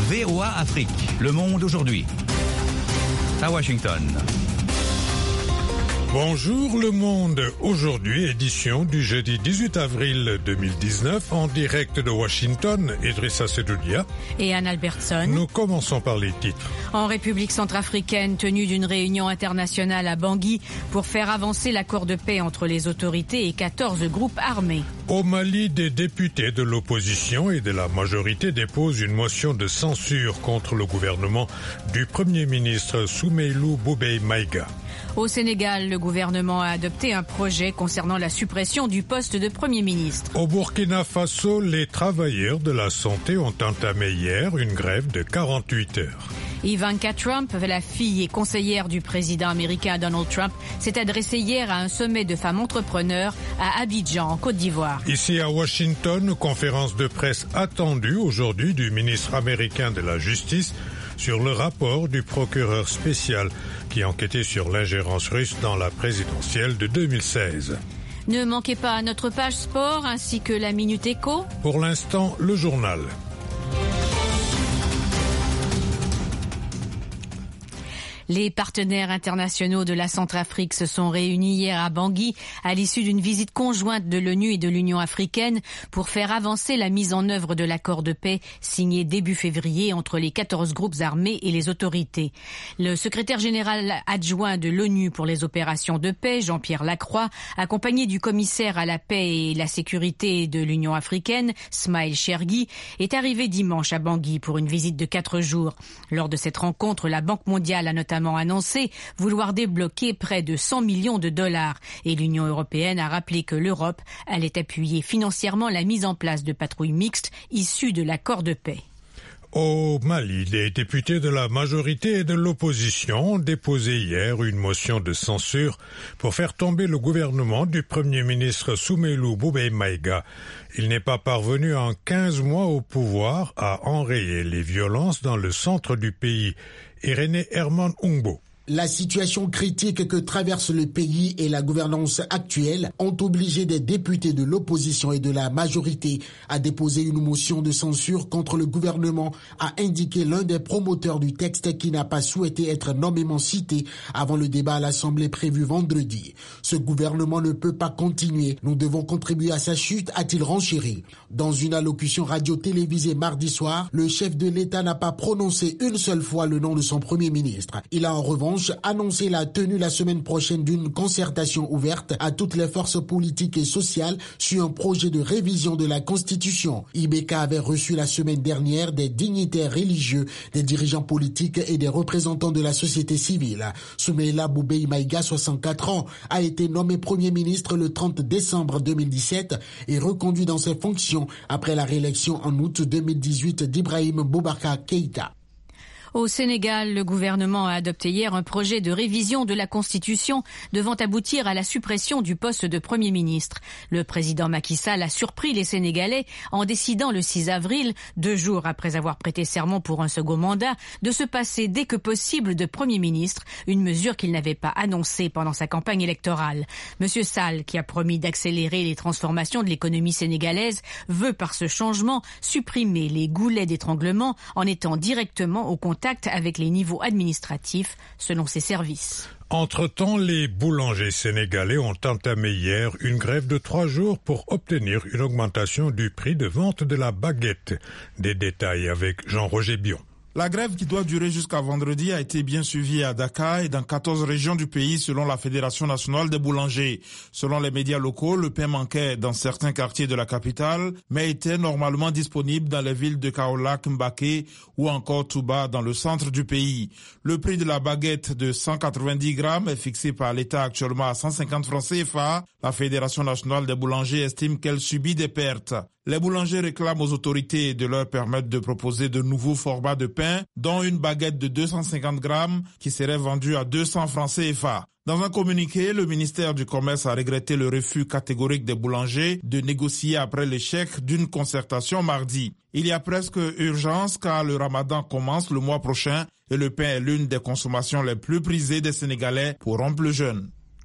VOA Afrique, Le Monde aujourd'hui. À Washington. Bonjour Le Monde, aujourd'hui édition du jeudi 18 avril 2019 en direct de Washington, Idrissa Sedoudia et Anne Albertson. Nous commençons par les titres. En République centrafricaine, tenue d'une réunion internationale à Bangui pour faire avancer l'accord de paix entre les autorités et 14 groupes armés. Au Mali, des députés de l'opposition et de la majorité déposent une motion de censure contre le gouvernement du Premier ministre Soumeylou Boubèye Maïga. Au Sénégal, le gouvernement a adopté un projet concernant la suppression du poste de Premier ministre. Au Burkina Faso, les travailleurs de la santé ont entamé hier une grève de 48 heures. Ivanka Trump, la fille et conseillère du président américain Donald Trump, s'est adressée hier à un sommet de femmes entrepreneurs à Abidjan, en Côte d'Ivoire. Ici à Washington, conférence de presse attendue aujourd'hui du ministre américain de la Justice sur le rapport du procureur spécial qui enquêtait sur l'ingérence russe dans la présidentielle de 2016. Ne manquez pas notre page sport ainsi que la Minute Éco. Pour l'instant, le journal. Les partenaires internationaux de la Centrafrique se sont réunis hier à Bangui à l'issue d'une visite conjointe de l'ONU et de l'Union africaine pour faire avancer la mise en œuvre de l'accord de paix signé début février entre les 14 groupes armés et les autorités. Le secrétaire général adjoint de l'ONU pour les opérations de paix, Jean-Pierre Lacroix, accompagné du commissaire à la paix et la sécurité de l'Union africaine, Smail Chergui, est arrivé dimanche à Bangui pour une visite de 4 jours. Lors de cette rencontre, la Banque mondiale a notamment annoncé vouloir débloquer près de 100 millions de dollars et l'Union européenne a rappelé que l'Europe allait appuyer financièrement la mise en place de patrouilles mixtes issues de l'accord de paix. Au Mali, les députés de la majorité et de l'opposition ont déposé hier une motion de censure pour faire tomber le gouvernement du Premier ministre Soumeylou Boubèye Maïga. Il n'est pas parvenu en 15 mois au pouvoir à enrayer les violences dans le centre du pays. Irénée Herman Ungbo. La situation critique que traverse le pays et la gouvernance actuelle ont obligé des députés de l'opposition et de la majorité à déposer une motion de censure contre le gouvernement, a indiqué l'un des promoteurs du texte qui n'a pas souhaité être nommément cité avant le débat à l'Assemblée prévu vendredi. Ce gouvernement ne peut pas continuer. Nous devons contribuer à sa chute, a-t-il renchéri. Dans une allocution radio-télévisée mardi soir, le chef de l'État n'a pas prononcé une seule fois le nom de son Premier ministre. Il a en revanche annoncé la tenue la semaine prochaine d'une concertation ouverte à toutes les forces politiques et sociales sur un projet de révision de la Constitution. IBK avait reçu la semaine dernière des dignitaires religieux, des dirigeants politiques et des représentants de la société civile. Soumeylou Boubèye Maïga, 64 ans, a été nommé Premier ministre le 30 décembre 2017 et reconduit dans ses fonctions après la réélection en août 2018 d'Ibrahim Boubacar Keïta. Au Sénégal, le gouvernement a adopté hier un projet de révision de la Constitution devant aboutir à la suppression du poste de Premier ministre. Le président Macky Sall a surpris les Sénégalais en décidant le 6 avril, 2 jours après avoir prêté serment pour un second mandat, de se passer dès que possible de Premier ministre, une mesure qu'il n'avait pas annoncée pendant sa campagne électorale. Monsieur Sall, qui a promis d'accélérer les transformations de l'économie sénégalaise, veut par ce changement supprimer les goulets d'étranglement en étant directement au contact avec les niveaux administratifs, selon ses services. Entre-temps, les boulangers sénégalais ont entamé hier une grève de 3 jours pour obtenir une augmentation du prix de vente de la baguette. Des détails avec Jean-Roger Bion. La grève qui doit durer jusqu'à vendredi a été bien suivie à Dakar et dans 14 régions du pays selon la Fédération nationale des boulangers. Selon les médias locaux, le pain manquait dans certains quartiers de la capitale, mais était normalement disponible dans les villes de Kaolack, Mbaké ou encore Touba dans le centre du pays. Le prix de la baguette de 190 grammes est fixé par l'État actuellement à 150 francs CFA. La Fédération nationale des boulangers estime qu'elle subit des pertes. Les boulangers réclament aux autorités de leur permettre de proposer de nouveaux formats de pain, dont une baguette de 250 grammes qui serait vendue à 200 francs CFA. Dans un communiqué, le ministère du Commerce a regretté le refus catégorique des boulangers de négocier après l'échec d'une concertation mardi. Il y a presque urgence car le ramadan commence le mois prochain et le pain est l'une des consommations les plus prisées des Sénégalais pour rompre le jeûne.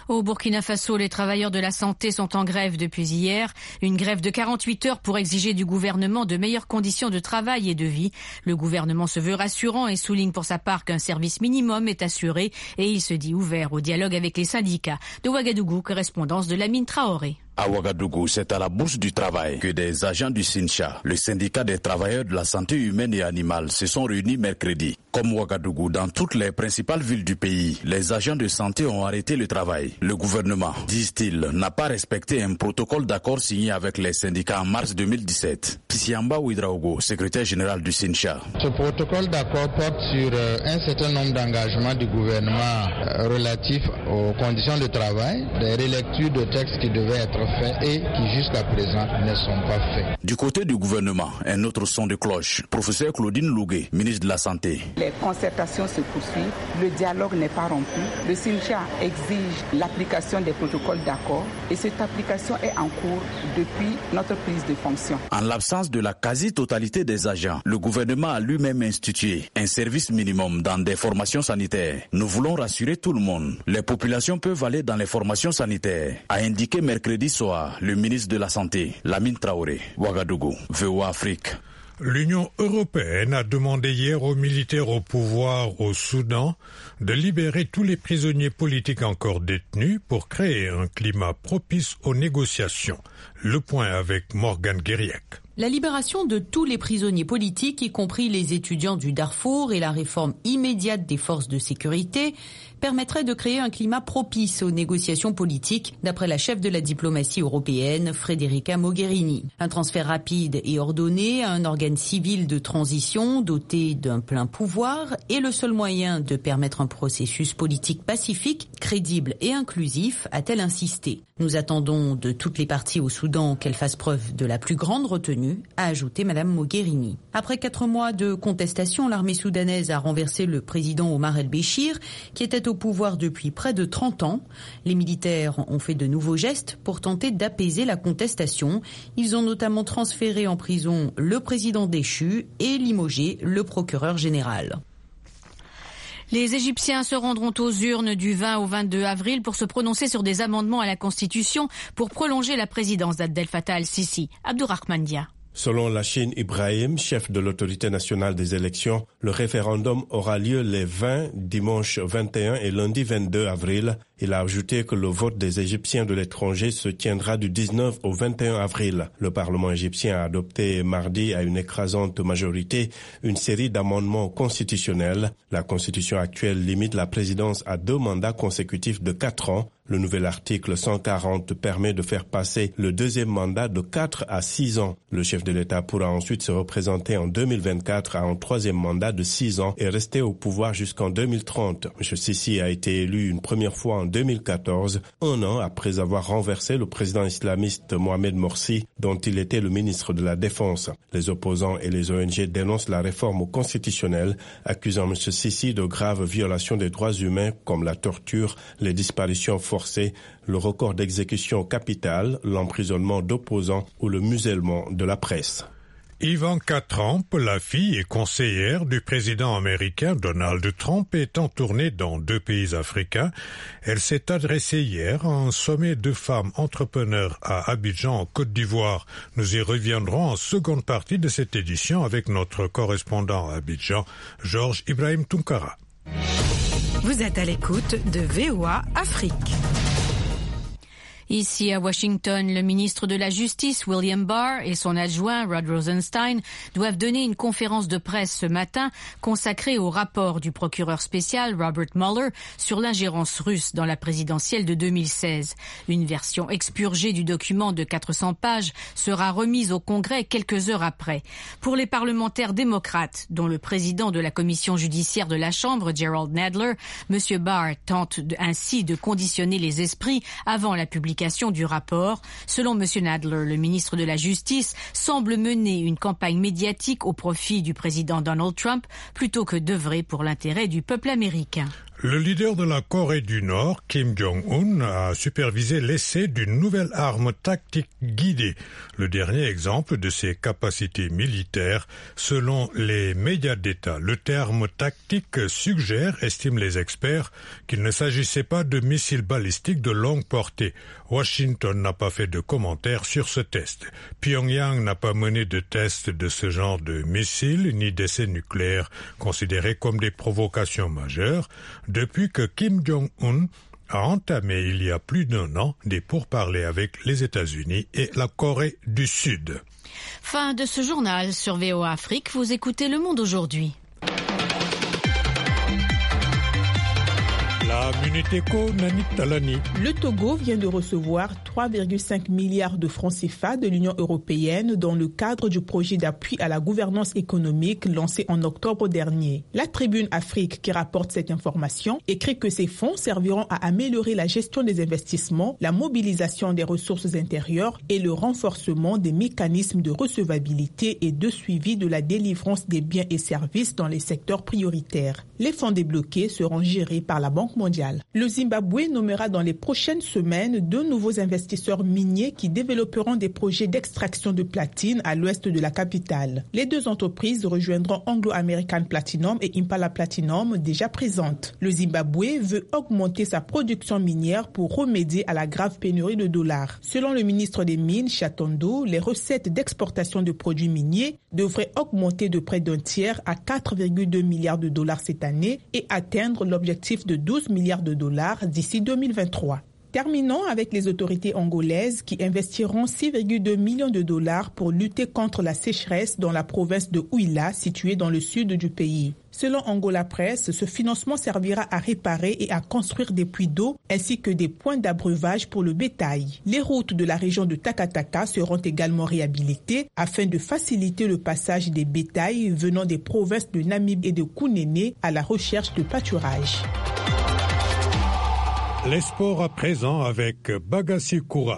Au Burkina Faso, les travailleurs de la santé sont en grève depuis hier. Une grève de 48 heures pour exiger du gouvernement de meilleures conditions de travail et de vie. Le gouvernement se veut rassurant et souligne pour sa part qu'un service minimum est assuré et il se dit ouvert au dialogue avec les syndicats. De Ouagadougou, correspondance de Lamine Traoré. À Ouagadougou, c'est à la Bourse du Travail que des agents du SYNCHA, le syndicat des travailleurs de la santé humaine et animale, se sont réunis mercredi. Comme Ouagadougou, dans toutes les principales villes du pays, les agents de santé ont arrêté le travail. Le gouvernement, disent-ils, n'a pas respecté un protocole d'accord signé avec les syndicats en mars 2017. Pissiamba Ouidraogo, secrétaire général du SYNCHA. Ce protocole d'accord porte sur un certain nombre d'engagements du gouvernement relatifs aux conditions de travail, des relectures de textes qui devaient être faits et qui jusqu'à présent ne sont pas faits. Du côté du gouvernement, un autre son de cloche. Professeur Claudine Lougué, ministre de la Santé. Les concertations se poursuivent, le dialogue n'est pas rompu. Le SYNCHA exige l'application des protocoles d'accord et cette application est en cours depuis notre prise de fonction. En l'absence de la quasi-totalité des agents, le gouvernement a lui-même institué un service minimum dans des formations sanitaires. Nous voulons rassurer tout le monde. Les populations peuvent aller dans les formations sanitaires, a indiqué mercredi soir le ministre de la Santé, Lamine Traoré. Ouagadougou, VOA Afrique. L'Union européenne a demandé hier aux militaires au pouvoir au Soudan de libérer tous les prisonniers politiques encore détenus pour créer un climat propice aux négociations. Le point avec Morgane Guériac. La libération de tous les prisonniers politiques, y compris les étudiants du Darfour, et la réforme immédiate des forces de sécurité permettrait de créer un climat propice aux négociations politiques, d'après la chef de la diplomatie européenne, Federica Mogherini. Un transfert rapide et ordonné à un organe civil de transition doté d'un plein pouvoir est le seul moyen de permettre un processus politique pacifique, crédible et inclusif, a-t-elle insisté. Nous attendons de toutes les parties au Soudan qu'elles fassent preuve de la plus grande retenue, a ajouté Mme Mogherini. Après 4 mois de contestation, l'armée soudanaise a renversé le président Omar el-Béchir, qui était au pouvoir depuis près de 30 ans. Les militaires ont fait de nouveaux gestes pour tenter d'apaiser la contestation. Ils ont notamment transféré en prison le président déchu et limogé le procureur général. Les Égyptiens se rendront aux urnes du 20 au 22 avril pour se prononcer sur des amendements à la Constitution pour prolonger la présidence d'Abdel Fattah al-Sisi. Abdourahmane Dia. Selon Lachine Ibrahim, chef de l'autorité nationale des élections, le référendum aura lieu les 20, dimanche 21 et lundi 22 avril. Il a ajouté que le vote des Égyptiens de l'étranger se tiendra du 19 au 21 avril. Le Parlement égyptien a adopté mardi à une écrasante majorité une série d'amendements constitutionnels. La constitution actuelle limite la présidence à 2 mandats consécutifs de 4 ans. Le nouvel article 140 permet de faire passer le 2e mandat de 4 à 6 ans. Le chef de l'État pourra ensuite se représenter en 2024 à un 3e mandat de 6 ans et rester au pouvoir jusqu'en 2030. M. Sisi a été élu une première fois en 2014, 1 an après avoir renversé le président islamiste Mohamed Morsi, dont il était le ministre de la Défense. Les opposants et les ONG dénoncent la réforme constitutionnelle, accusant M. Sisi de graves violations des droits humains comme la torture, les disparitions forcées, le record d'exécution capitale, l'emprisonnement d'opposants ou le musellement de la presse. Ivanka Trump, la fille et conseillère du président américain Donald Trump, est en tournée dans 2 pays africains. Elle s'est adressée hier à un sommet de femmes entrepreneurs à Abidjan, en Côte d'Ivoire. Nous y reviendrons en seconde partie de cette édition avec notre correspondant à Abidjan, Georges Ibrahim Tunkara. Vous êtes à l'écoute de VOA Afrique. Ici à Washington, le ministre de la Justice, William Barr, et son adjoint, Rod Rosenstein, doivent donner une conférence de presse ce matin consacrée au rapport du procureur spécial, Robert Mueller, sur l'ingérence russe dans la présidentielle de 2016. Une version expurgée du document de 400 pages sera remise au Congrès quelques heures après. Pour les parlementaires démocrates, dont le président de la commission judiciaire de la Chambre, Gerald Nadler, M. Barr tente ainsi de conditionner les esprits avant la publication du rapport. Selon M. Nadler, le ministre de la Justice semble mener une campagne médiatique au profit du président Donald Trump plutôt que d'œuvrer pour l'intérêt du peuple américain. Le leader de la Corée du Nord, Kim Jong-un, a supervisé l'essai d'une nouvelle arme tactique guidée, le dernier exemple de ses capacités militaires, selon les médias d'État. Le terme tactique suggère, estiment les experts, qu'il ne s'agissait pas de missiles balistiques de longue portée. Washington n'a pas fait de commentaires sur ce test. Pyongyang n'a pas mené de test de ce genre de missiles ni d'essais nucléaires considérés comme des provocations majeures depuis que Kim Jong-un a entamé il y a plus d'1 an des pourparlers avec les États-Unis et la Corée du Sud. Fin de ce journal sur VOA Afrique. Vous écoutez Le Monde aujourd'hui. La Minute Éco, Nanit Talani. Le Togo vient de recevoir 3,5 milliards de francs CFA de l'Union européenne dans le cadre du projet d'appui à la gouvernance économique lancé en octobre dernier. La Tribune Afrique, qui rapporte cette information, écrit que ces fonds serviront à améliorer la gestion des investissements, la mobilisation des ressources intérieures et le renforcement des mécanismes de recevabilité et de suivi de la délivrance des biens et services dans les secteurs prioritaires. Les fonds débloqués seront gérés par la Banque mondiale. Le Zimbabwe nommera dans les prochaines semaines 2 nouveaux investisseurs miniers qui développeront des projets d'extraction de platine à l'ouest de la capitale. Les 2 entreprises rejoindront Anglo American Platinum et Impala Platinum déjà présentes. Le Zimbabwe veut augmenter sa production minière pour remédier à la grave pénurie de dollars. Selon le ministre des Mines, Chatondo, les recettes d'exportation de produits miniers devraient augmenter de près d'1 tiers à 4,2 milliards de dollars cette année et atteindre l'objectif de 12 milliards de dollars d'ici 2023. Terminons avec les autorités angolaises qui investiront 6,2 millions de dollars pour lutter contre la sécheresse dans la province de Huila, située dans le sud du pays. Selon Angola Press, ce financement servira à réparer et à construire des puits d'eau ainsi que des points d'abreuvage pour le bétail. Les routes de la région de Takataka seront également réhabilitées afin de faciliter le passage des bétails venant des provinces de Namib et de Kunene à la recherche de pâturage. Les sports à présent avec Bagassi Koura.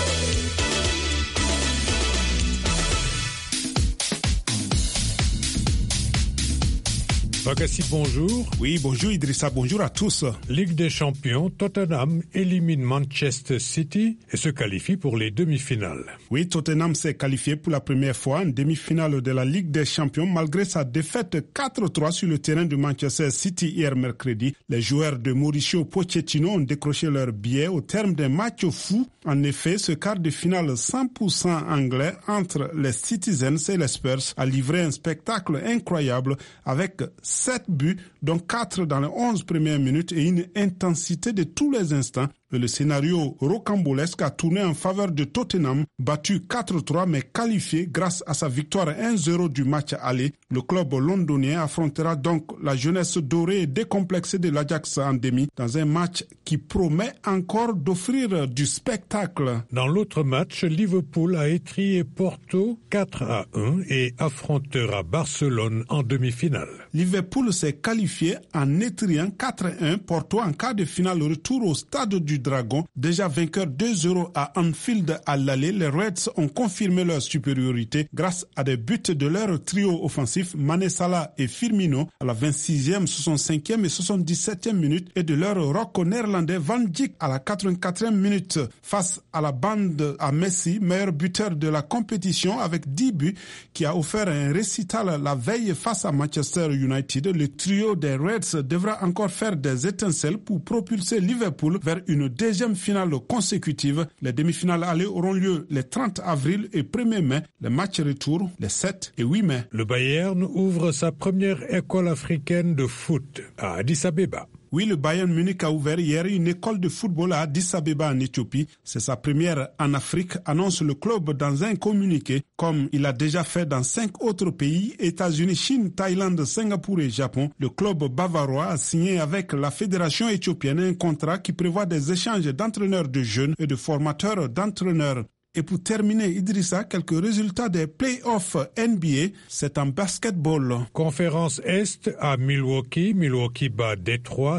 Bagassi, bonjour. Oui, bonjour Idrissa, bonjour à tous. Ligue des champions, Tottenham élimine Manchester City et se qualifie pour les demi-finales. Oui, Tottenham s'est qualifié pour la première fois en demi-finale de la Ligue des champions malgré sa défaite 4-3 sur le terrain de Manchester City hier mercredi. Les joueurs de Mauricio Pochettino ont décroché leur billet au terme d'un match fou. En effet, ce quart de finale 100% anglais entre les Citizens et les Spurs a livré un spectacle incroyable avec 7 buts, dont 4 dans les 11 premières minutes et une intensité de tous les instants. Le scénario rocambolesque a tourné en faveur de Tottenham, battu 4-3 mais qualifié grâce à sa victoire 1-0 du match aller. Le club londonien affrontera donc la jeunesse dorée et décomplexée de l'Ajax en demi dans un match qui promet encore d'offrir du spectacle. Dans l'autre match, Liverpool a étrillé Porto 4-1 et affrontera Barcelone en demi-finale. Liverpool s'est qualifié en étriant 4-1 Porto en quart de finale retour au stade du Dragon. Déjà vainqueurs 2-0 à Anfield à l'aller, les Reds ont confirmé leur supériorité grâce à des buts de leur trio offensif Mané, Salah et Firmino à la 26e, 65e et 77e minute et de leur rock néerlandais Van Dijk à la 84e minute face à la bande à Messi, meilleur buteur de la compétition avec 10 buts, qui a offert un récital la veille face à Manchester United. Le trio des Reds devra encore faire des étincelles pour propulser Liverpool vers une deuxième finale consécutive. Les demi-finales allées auront lieu les 30 avril et 1er mai. Les matchs retour les 7 et 8 mai. Le Bayern ouvre sa première école africaine de foot à Addis Abeba. Oui, le Bayern Munich a ouvert hier une école de football à Addis Abeba en Éthiopie. C'est sa première en Afrique, annonce le club dans un communiqué, comme il a déjà fait dans 5 autres pays, États-Unis, Chine, Thaïlande, Singapour et Japon. Le club bavarois a signé avec la fédération éthiopienne un contrat qui prévoit des échanges d'entraîneurs de jeunes et de formateurs d'entraîneurs. Et pour terminer, Idrissa, quelques résultats des play-offs NBA, c'est en basketball. Conférence Est à Milwaukee. Milwaukee bat Détroit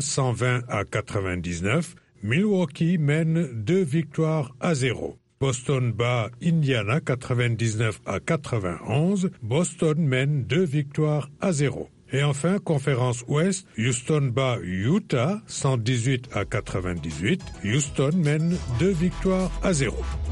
120-99. Milwaukee mène 2-0. Boston bat Indiana 99-91. Boston mène 2-0. Et enfin, conférence Ouest, Houston bat Utah 118-98. Houston mène 2-0.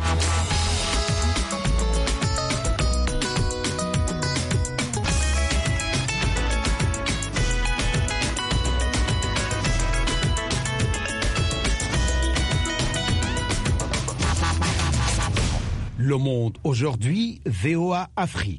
Le Monde aujourd'hui, VOA Afrique.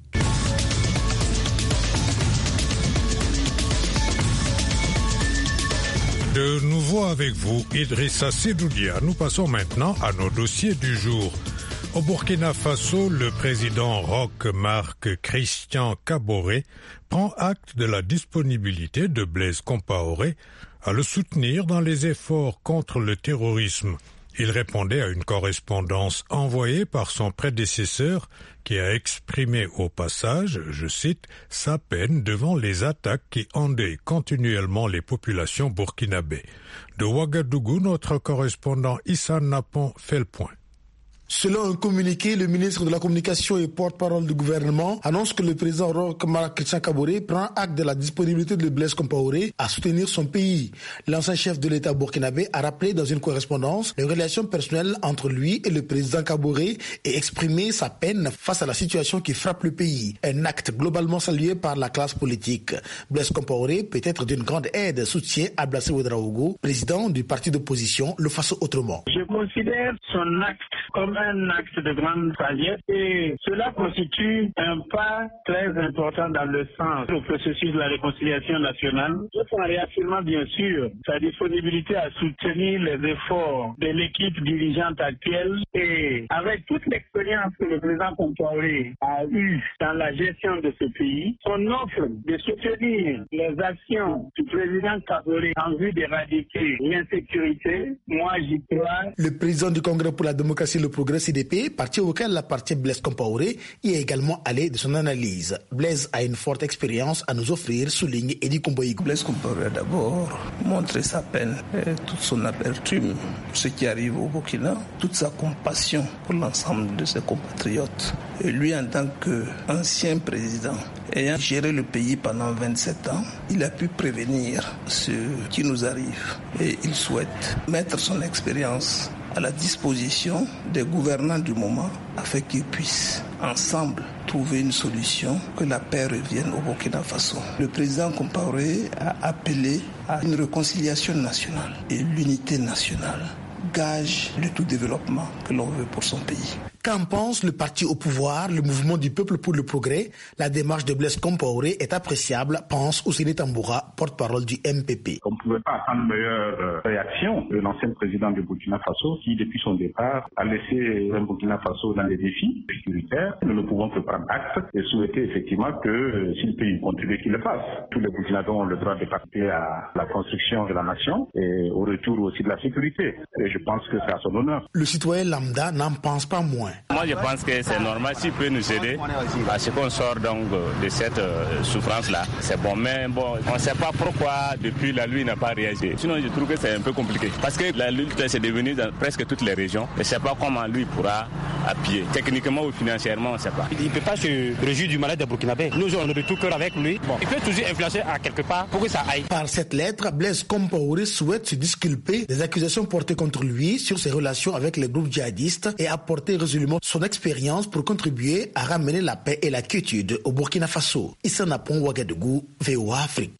De nouveau avec vous, Idrissa Sedoudia. Nous passons maintenant à nos dossiers du jour. Au Burkina Faso, le président Roch Marc Christian Kaboré prend acte de la disponibilité de Blaise Compaoré à le soutenir dans les efforts contre le terrorisme. Il répondait à une correspondance envoyée par son prédécesseur qui a exprimé au passage, je cite, sa peine devant les attaques qui endeuillent continuellement les populations burkinabées. De Ouagadougou, notre correspondant Issa Napon fait le point. Selon un communiqué, le ministre de la Communication et porte-parole du gouvernement annonce que le président Roch Marc Christian Kaboré prend acte de la disponibilité de Blaise Compaoré à soutenir son pays. L'ancien chef de l'État burkinabé a rappelé dans une correspondance les relations personnelles entre lui et le président Kaboré et exprimé sa peine face à la situation qui frappe le pays. Un acte globalement salué par la classe politique. Blaise Compaoré peut être d'une grande aide, soutient Ablassé Ouedraogo, président du parti d'opposition Le Faso Autrement. Je considère son acte comme un acte de grande sagesse et cela constitue un pas très important dans le sens du processus de la réconciliation nationale, tout en réaffirmant bien sûr sa disponibilité à soutenir les efforts de l'équipe dirigeante actuelle et avec toute l'expérience que le président Compaoré a eue dans la gestion de ce pays, son offre de soutenir les actions du président Kaboré en vue d'éradiquer l'insécurité, moi j'y crois. Le président du Congrès pour la démocratie et le progrès CDP, parti auquel appartient Blaise Compaoré, y est également allé de son analyse. Blaise a une forte expérience à nous offrir, souligne Edi Komboïgo. Blaise Compaoré a d'abord montré sa peine et toute son amertume pour ce qui arrive au Burkina, toute sa compassion pour l'ensemble de ses compatriotes. Et lui, en tant qu'ancien président, ayant géré le pays pendant 27 ans, il a pu prévenir ce qui nous arrive. Et il souhaite mettre son expérience à la disposition des gouvernants du moment afin qu'ils puissent ensemble trouver une solution, que la paix revienne au Burkina Faso. Le président Compaoré a appelé à une réconciliation nationale et l'unité nationale, gage de tout développement que l'on veut pour son pays. Qu'en pense le parti au pouvoir, le mouvement du peuple pour le progrès? La démarche de Blaise Compaoré est appréciable, pense Ousseini Tamboura, porte-parole du MPP. On ne pouvait pas attendre meilleure réaction de l'ancien président du Burkina Faso qui, depuis son départ, a laissé un Burkina Faso dans des défis sécuritaires. Nous ne pouvons que prendre acte et souhaiter effectivement que si le pays contribue, qu'il le fasse. Tous les Burkinabés ont le droit de participer à la construction de la nation et au retour aussi de la sécurité. Et je pense que c'est à son honneur. Le citoyen lambda n'en pense pas moins. Moi, je pense que c'est normal s'il peut nous aider à ce qu'on sort donc de cette souffrance-là. C'est bon, mais bon, on ne sait pas pourquoi depuis la lui n'a pas réagi. Sinon, je trouve que c'est un peu compliqué. Parce que la lutte s'est devenue dans presque toutes les régions. Et je ne sais pas comment lui pourra appuyer. Techniquement ou financièrement, on ne sait pas. Il ne peut pas se réjouir du malade des Burkinabés. Nous, on est de tout cœur avec lui. Bon, il peut toujours influencer à quelque part pour que ça aille. Par cette lettre, Blaise Compaoré souhaite se disculper des accusations portées contre lui sur ses relations avec les groupes djihadistes et apporter résolument son expérience pour contribuer à ramener la paix et la quiétude au Burkina Faso. Issa Napon, Ouagadougou, VOA Afrique.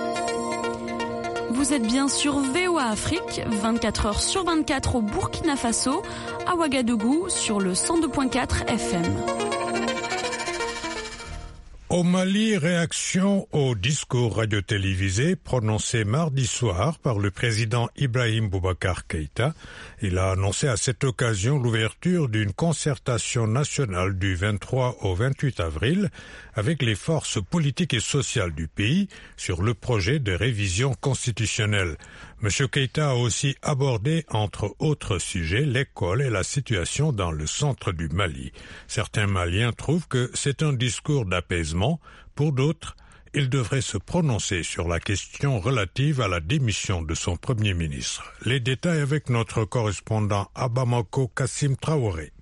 Vous êtes bien sur VOA Afrique, 24 heures sur 24 au Burkina Faso, à Ouagadougou sur le 102.4 FM. Au Mali, réaction au discours radio-télévisé prononcé mardi soir par le président Ibrahim Boubacar Keïta. Il a annoncé à cette occasion l'ouverture d'une concertation nationale du 23 au 28 avril avec les forces politiques et sociales du pays sur le projet de révision constitutionnelle. M. Keïta a aussi abordé, entre autres sujets, l'école et la situation dans le centre du Mali. Certains Maliens trouvent que c'est un discours d'apaisement. Pour d'autres, il devrait se prononcer sur la question relative à la démission de son Premier ministre. Les détails avec notre correspondant à Bamako, Kassim Traoré.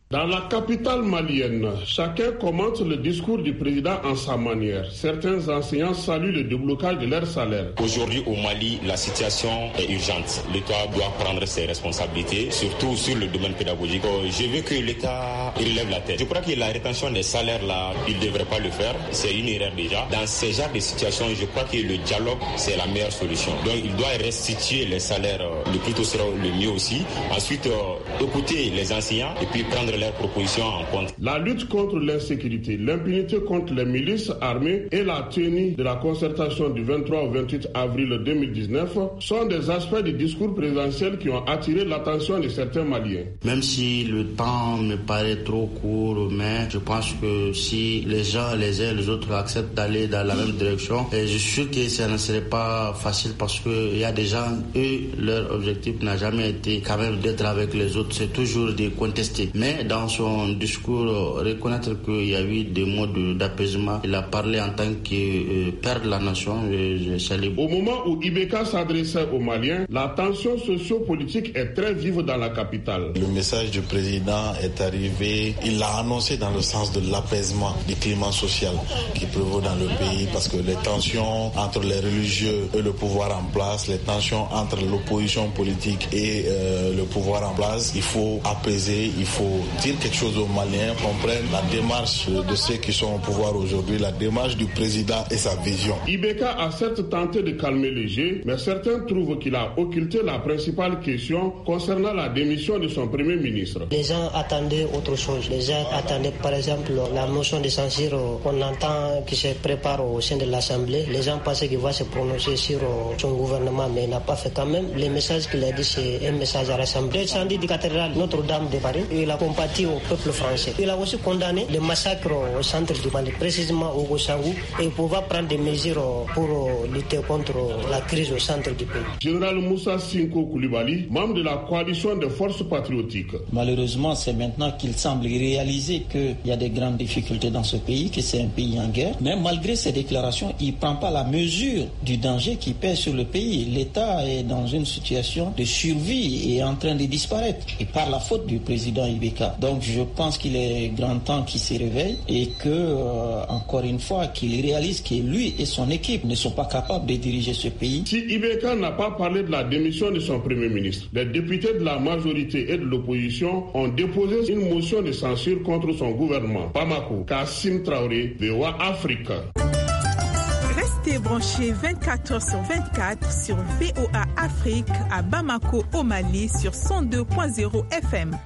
Dans la capitale malienne, chacun commente le discours du président en sa manière. Certains enseignants saluent le déblocage de leur salaire. Aujourd'hui au Mali, la situation est urgente. L'État doit prendre ses responsabilités, surtout sur le domaine pédagogique. Je veux que l'État relève la tête. Je crois que la rétention des salaires là, il ne devrait pas le faire. C'est une erreur déjà. Dans ces genres de situations, je crois que le dialogue, c'est la meilleure solution. Donc il doit restituer les salaires le plus tôt sera le mieux aussi. Ensuite, écouter les enseignants et puis prendre leurs propositions en compte. La lutte contre l'insécurité, l'impunité contre les milices armées et la tenue de la concertation du 23 au 28 avril 2019 sont des aspects du discours présidentiel qui ont attiré l'attention de certains Maliens. Même si le temps me paraît trop court, mais je pense que si les gens, les uns et les autres acceptent d'aller dans la même direction, et je suis sûr que ça ne serait pas facile parce qu'il y a des gens, eux, leur objectif n'a jamais été quand même d'être avec les autres, c'est toujours de contester. Mais dans son discours, reconnaître qu'il y a eu des mots d'apaisement, il a parlé en tant que père de la nation, je salue. Au moment où Ibeka s'adressait aux Maliens, la tension socio-politique est très vive dans la capitale. Le message du président est arrivé, il l'a annoncé dans le sens de l'apaisement du climat social qui prévaut dans le pays, parce que les tensions entre les religieux et le pouvoir en place, les tensions entre l'opposition politique et le pouvoir en place, il faut apaiser, il faut dire quelque chose aux Maliens, comprennent la démarche de ceux qui sont au pouvoir aujourd'hui, la démarche du président et sa vision. Ibeka a certes tenté de calmer les jeux, mais certains trouvent qu'il a occulté la principale question concernant la démission de son premier ministre. Les gens attendaient autre chose. Les gens attendaient par exemple la motion de censure qu'on entend qui se prépare au sein de l'Assemblée. Les gens pensaient qu'il va se prononcer sur son gouvernement, mais il n'a pas fait quand même. Les messages qu'il a dit, c'est un message à l'Assemblée. L'incendie de cathédrale Notre-Dame de Paris, il a compati au peuple français. Il a aussi condamné le massacre au centre du Mali, précisément au Gossangou, et il pourra prendre des mesures pour lutter contre la crise au centre du pays. Général Moussa Sinko Koulibaly, membre de la coalition des forces patriotiques. Malheureusement, c'est maintenant qu'il semble réaliser qu'il y a des grandes difficultés dans ce pays, que c'est un pays en guerre. Mais malgré ces déclarations, il ne prend pas la mesure du danger qui pèse sur le pays. L'État est dans une situation de survie et est en train de disparaître. Et par la faute du président Ibeka. Donc je pense qu'il est grand temps qu'il se réveille et que, encore une fois, qu'il réalise que lui et son équipe ne sont pas capables de diriger ce pays. Si Ibeka n'a pas parlé de la démission de son premier ministre, les députés de la majorité et de l'opposition ont déposé une motion de censure contre son gouvernement. Bamako, Kassim Traoré, VOA Afrique. Restez branchés 24h/24 sur VOA Afrique à Bamako au Mali sur 102.0 FM.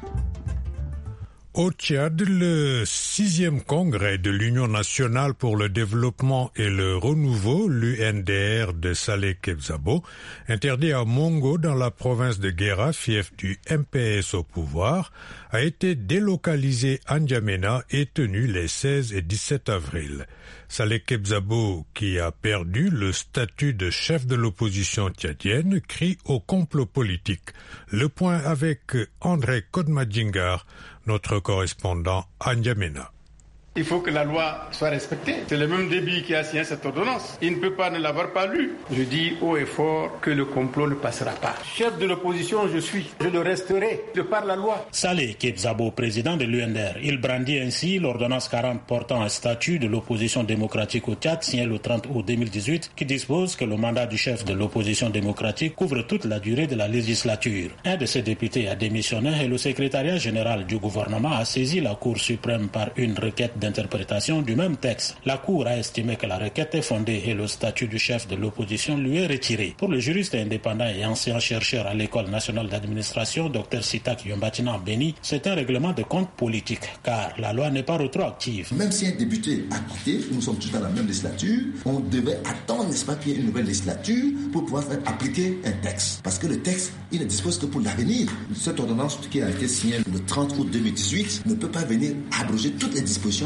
Au Tchad, le 6e congrès de l'Union nationale pour le développement et le renouveau, l'UNDR de Saleh Kebzabo, interdit à Mongo dans la province de Guéra, fief du MPS au pouvoir, a été délocalisé à N'Djamena et tenu les 16 et 17 avril. Saleh Kebzabo, qui a perdu le statut de chef de l'opposition tchadienne, crie au complot politique. Le point avec André Kodmadjingar, notre correspondant à N'Djamena. Il faut que la loi soit respectée. C'est le même débit qui a signé cette ordonnance. Il ne peut pas ne l'avoir pas lu. Je dis haut et fort que le complot ne passera pas. Chef de l'opposition, je suis. Je le resterai de par la loi. Saleh Kebzabo, président de l'UNDR. Il brandit ainsi l'ordonnance 40 portant un statut de l'opposition démocratique au Tchad, signée le 30 août 2018, qui dispose que le mandat du chef de l'opposition démocratique couvre toute la durée de la législature. Un de ses députés a démissionné et le secrétariat général du gouvernement a saisi la Cour suprême par une requête d'interprétation du même texte. La Cour a estimé que la requête est fondée et le statut du chef de l'opposition lui est retiré. Pour le juriste indépendant et ancien chercheur à l'École nationale d'administration, Dr Sitak Yombatina Beni, c'est un règlement de compte politique, car la loi n'est pas rétroactive. Même si un député a quitté, nous sommes tous dans la même législature, on devait attendre, n'est-ce pas, qu'il y ait une nouvelle législature pour pouvoir faire appliquer un texte. Parce que le texte, il ne dispose que pour l'avenir. Cette ordonnance qui a été signée le 30 août 2018 ne peut pas venir abroger toutes les dispositions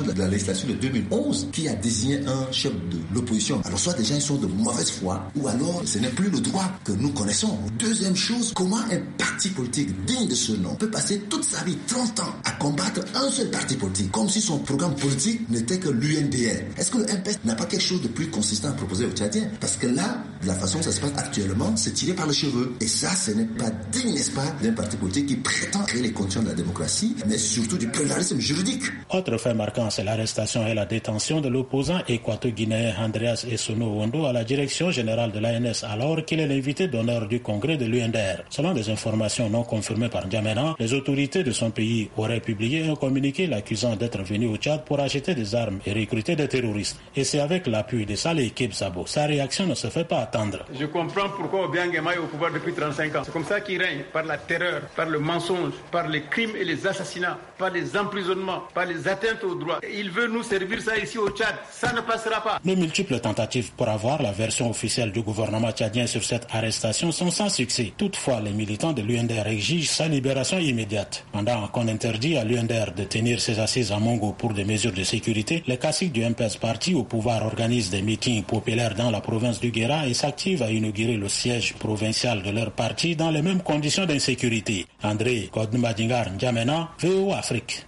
de la législature de 2011 qui a désigné un chef de l'opposition. Alors soit des gens sont de mauvaise foi, ou alors ce n'est plus le droit que nous connaissons. Deuxième chose, comment un parti politique digne de ce nom peut passer toute sa vie, 30 ans, à combattre un seul parti politique, comme si son programme politique n'était que l'UNDR. Est-ce que le MPS n'a pas quelque chose de plus consistant à proposer aux Tchadiens? Parce que là, de la façon dont ça se passe actuellement, c'est tiré par les cheveux. Et ça, ce n'est pas digne, n'est-ce pas, d'un parti politique qui prétend créer les conditions de la démocratie, mais surtout du pluralisme juridique. Autre fait marquant, c'est l'arrestation et la détention de l'opposant équato-guinéen Andreas Essono Wondo à la direction générale de l'ANS, alors qu'il est l'invité d'honneur du congrès de l'UNDR. Selon des informations non confirmées par N'Djamena, les autorités de son pays auraient publié un communiqué l'accusant d'être venu au Tchad pour acheter des armes et recruter des terroristes. Et c'est avec l'appui de Saleh Kebsabo. Sa réaction ne se fait pas attendre. Je comprends pourquoi Obiang Nguema est au pouvoir depuis 35 ans. C'est comme ça qu'il règne, par la terreur, par le mensonge, par les crimes et les assassinats, par les emprisonnements, par les atteintes aux droits. Il veut nous servir ça ici au Tchad. Ça ne passera pas. De multiples tentatives pour avoir la version officielle du gouvernement tchadien sur cette arrestation sont sans succès. Toutefois, les militants de l'UNDR exigent sa libération immédiate. Pendant qu'on interdit à l'UNDR de tenir ses assises à Mongo pour des mesures de sécurité, les caciques du MPS parti au pouvoir organisent des meetings populaires dans la province du Guéra et s'activent à inaugurer le siège provincial de leur parti dans les mêmes conditions d'insécurité. André Kodnmadingar N'Djamena, VOA Afrique.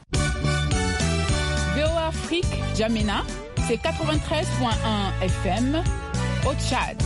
VOA Afrique, N'Djamena, c'est 93.1 FM au Tchad.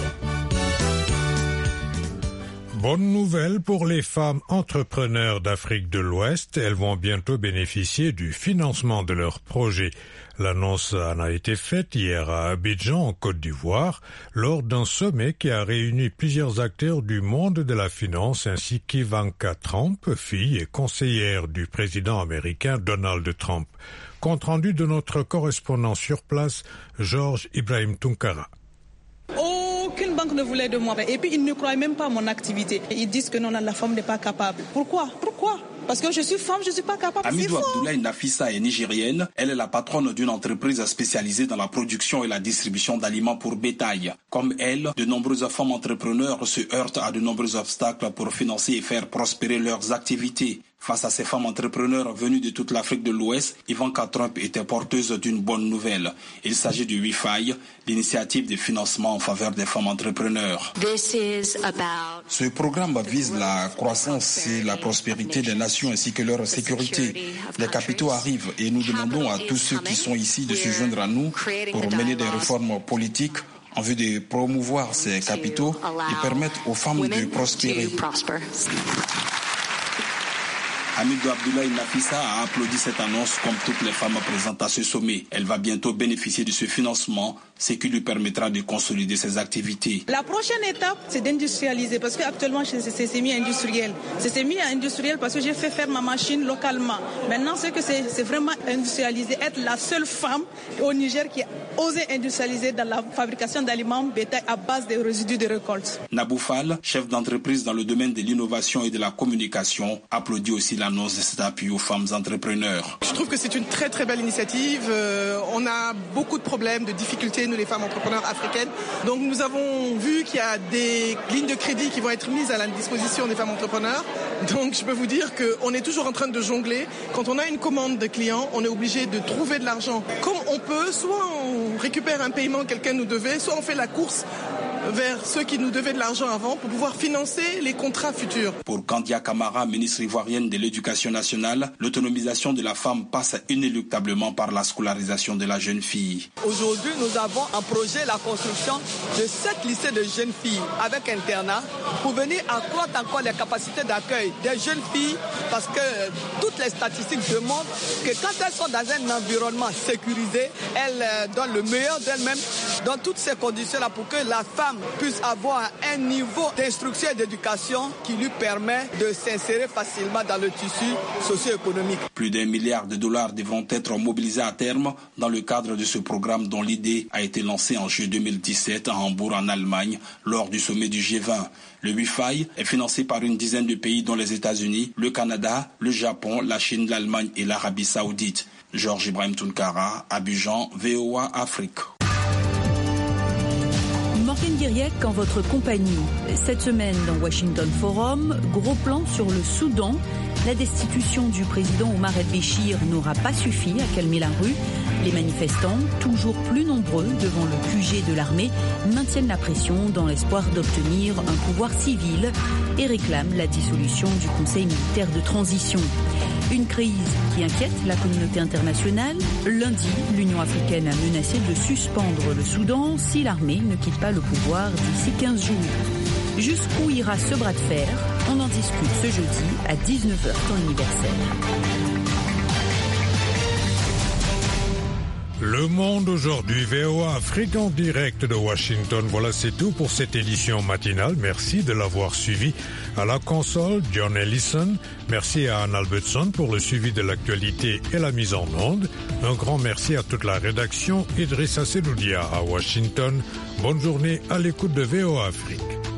Bonne nouvelle pour les femmes entrepreneurs d'Afrique de l'Ouest. Elles vont bientôt bénéficier du financement de leurs projets. L'annonce en a été faite hier à Abidjan, en Côte d'Ivoire, lors d'un sommet qui a réuni plusieurs acteurs du monde de la finance ainsi qu'Ivanka Trump, fille et conseillère du président américain Donald Trump. Compte rendu de notre correspondant sur place, Georges Ibrahim Tunkara. Aucune banque ne voulait de moi. Et puis, ils ne croient même pas à mon activité. Ils disent que non, la femme n'est pas capable. Pourquoi? Parce que je suis femme, je ne suis pas capable. Amidou Abdoulaye Nafissa est nigérienne. Elle est la patronne d'une entreprise spécialisée dans la production et la distribution d'aliments pour bétail. Comme elle, de nombreuses femmes entrepreneurs se heurtent à de nombreux obstacles pour financer et faire prospérer leurs activités. Face à ces femmes entrepreneurs venues de toute l'Afrique de l'Ouest, Ivanka Trump était porteuse d'une bonne nouvelle. Il s'agit du WIFI, l'initiative de financement en faveur des femmes entrepreneurs. Ce programme vise la croissance et la prospérité des nations ainsi que leur sécurité. Les capitaux arrivent et nous demandons à tous ceux qui sont ici de se joindre à nous pour mener des réformes politiques en vue de promouvoir ces capitaux et permettre aux femmes de prospérer. Amidou Abdoulaye Nafissa a applaudi cette annonce comme toutes les femmes présentes à ce sommet. Elle va bientôt bénéficier de ce financement, ce qui lui permettra de consolider ses activités. La prochaine étape, c'est d'industrialiser parce qu'actuellement, c'est semi-industriel. C'est semi-industriel parce que j'ai fait faire ma machine localement. Maintenant, c'est vraiment industrialiser, être la seule femme au Niger qui a osé industrialiser dans la fabrication d'aliments bétail à base des résidus de récolte. Nabou Fall, chef d'entreprise dans le domaine de l'innovation et de la communication, applaudit aussi l'annonce de cet appui aux femmes entrepreneurs. Je trouve que c'est une très très belle initiative. On a beaucoup de problèmes, de difficultés, nous les femmes entrepreneurs africaines. Donc nous avons vu qu'il y a des lignes de crédit qui vont être mises à la disposition des femmes entrepreneurs. Donc je peux vous dire qu'on est toujours en train de jongler. Quand on a une commande de clients, on est obligé de trouver de l'argent comme on peut. Soit on récupère un paiement que quelqu'un nous devait, soit on fait la course vers ceux qui nous devaient de l'argent avant pour pouvoir financer les contrats futurs. Pour Kandia Kamara, ministre ivoirienne de l'Éducation nationale, l'autonomisation de la femme passe inéluctablement par la scolarisation de la jeune fille. Aujourd'hui, nous avons un projet, la construction de 7 lycées de jeunes filles avec internat pour venir accroître encore les capacités d'accueil des jeunes filles parce que toutes les statistiques démontrent que quand elles sont dans un environnement sécurisé, elles donnent le meilleur d'elles-mêmes dans toutes ces conditions-là pour que la femme puisse avoir un niveau d'instruction et d'éducation qui lui permet de s'insérer facilement dans le tissu socio-économique. Plus d'1 milliard de dollars devront être mobilisés à terme dans le cadre de ce programme dont l'idée a été lancée en juillet 2017 à Hambourg en Allemagne lors du sommet du G20. Le WIFI est financé par une dizaine de pays dont les États-Unis, le Canada, le Japon, la Chine, l'Allemagne et l'Arabie Saoudite. Georges Ibrahim Tunkara, Abidjan, VOA Afrique. Morgane Guiriec en votre compagnie. Cette semaine dans Washington Forum, gros plan sur le Soudan. La destitution du président Omar El-Béchir n'aura pas suffi à calmer la rue. Les manifestants, toujours plus nombreux devant le QG de l'armée, maintiennent la pression dans l'espoir d'obtenir un pouvoir civil et réclament la dissolution du Conseil militaire de transition. Une crise qui inquiète la communauté internationale. Lundi, l'Union africaine a menacé de suspendre le Soudan si l'armée ne quitte pas le pouvoir d'ici 15 jours. Jusqu'où ira ce bras de fer? On en discute ce jeudi à 19h temps universel. Le Monde aujourd'hui, VOA Afrique en direct de Washington. Voilà, c'est tout pour cette édition matinale. Merci de l'avoir suivi. À la console, John Ellison. Merci à Anne Albertson pour le suivi de l'actualité et la mise en onde. Un grand merci à toute la rédaction. Idrissa Seloudia à Washington. Bonne journée à l'écoute de VOA Afrique.